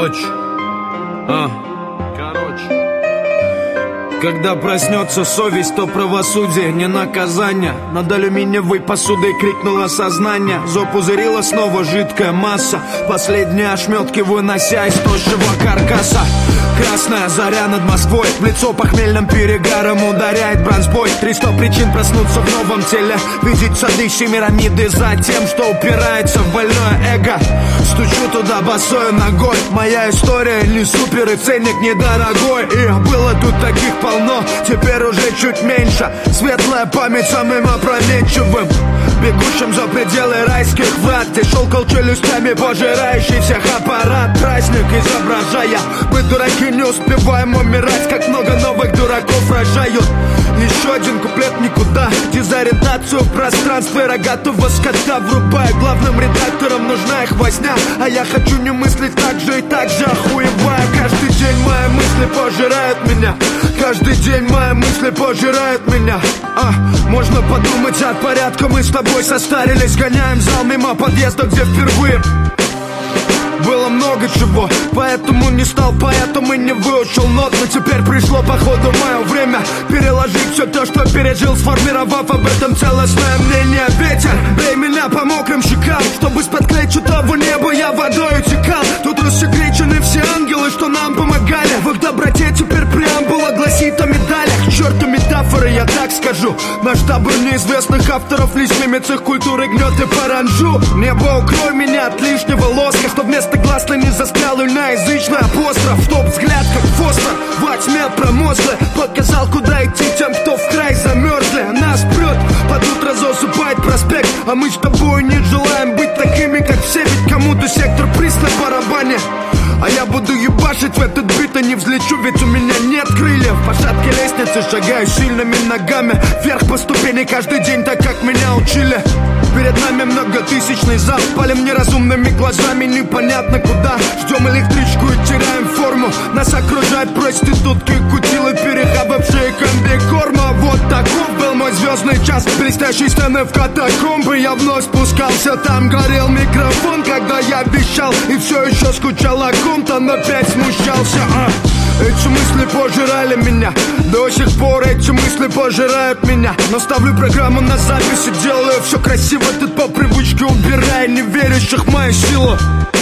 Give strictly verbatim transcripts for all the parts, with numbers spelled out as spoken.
Короче, а, короче. Когда проснется совесть, то правосудие, не наказание. Над алюминиевой посудой крикнуло сознание. Запузырила снова жидкая масса, последние ошметки вынося из тощего каркаса. Красная заря над Москвой, в лицо похмельным перегаром ударяет бронзбой. Триста причин проснуться в новом теле, видеть сады Семирамиды за тем, что упирается в больное эго. Стучу туда босой ногой, моя история не супер и ценник недорогой. И было тут таких полно, теперь уже чуть меньше. Светлая память самым опрометчивым, бегущим за пределы райских врат, где щелкал челюстями пожирающий всех аппарат. Праздник изображая, мы дураки не успеваем умирать, как много новых дураков рожают. Еще один куплет никуда, дезориентацию в пространстве рогатого скота врубаю. Главным редакторам нужна их возня, а я хочу не мыслить так же и так же охуеваю. Каждый день мои мысли пожирают меня, каждый день мои мысли пожирают меня. А, можно подумать, от порядка мы с тобой состарились. Гоняем зал мимо подъезда, где впервые было много чего, поэтому не стал поэтом и не выучил нот. Но теперь пришло походу мое время переложить все то, что пережил, сформировав об этом целостное мнение. Ветер, бей меня по мокрым щекам, чтобы из-под клетчатого неба я водой утекал. Тут рассекречены все ангелы, что нам помогали. В их доброте теперь преамбула гласит о медалях. К черту метафоры, я так скажу. Наш табор неизвестных авторов лишь мимит их культуры, гнет и паранжу. Небо, укрой меня от лишнего лоска, что вместо глаз не застрял ильноязычный апостроф. Чтоб взгляд как фосфор во тьме промозглый показал, куда идти тем, кто в край замерзли. Нас прет, под утро засыпает проспект, а мы с тобой не желаем быть такими, как все. Ведь кому-то сектор приз на барабане, а я буду ебашить в этот бит, а не взлечу, ведь у меня нет крыльев. По шаткой лестнице шагаю сильными ногами вверх по ступени каждый день, так как меня учили. Перед нами многотысячный зал, палим неразумными глазами непонятно куда. Ждем электричку и теряем форму, нас окружают проститутки, кутилы, перехабавшие комбикорма. Вот таков был мой звездный час, блестящей сцены в катакомбы. Я вновь спускался, там горел микрофон, когда я вещал, и все еще скучал о ком-то, но опять смущался. а. Эти мысли пожирали меня, до сих пор эти мысли пожирают меня. Но ставлю программу на запись и делаю все красиво, тут по привычке убирая неверящих в мою силу.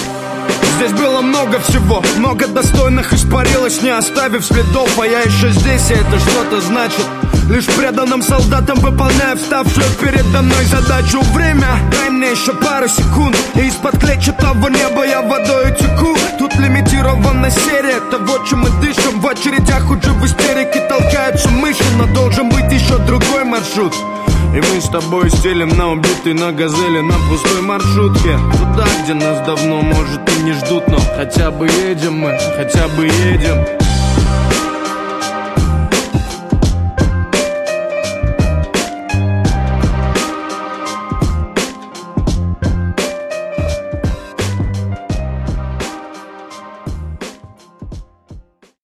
Здесь было много всего, много достойных испарилось, не оставив следов. А я еще здесь, и это что-то значит. Лишь преданным солдатам выполняю вставшую передо мной задачу. Время, дай мне еще пару секунд, и из-под клетчатого неба я водой теку. Тут лимитирована серия того, чем мы дышим. В очередях уже в истерике толкаются мыши, но должен быть еще другой маршрут. И мы с тобой стелим на убитый на газели, на пустой маршрутке, туда, где нас давно, может, и не ждут, но хотя бы едем мы, хотя бы едем.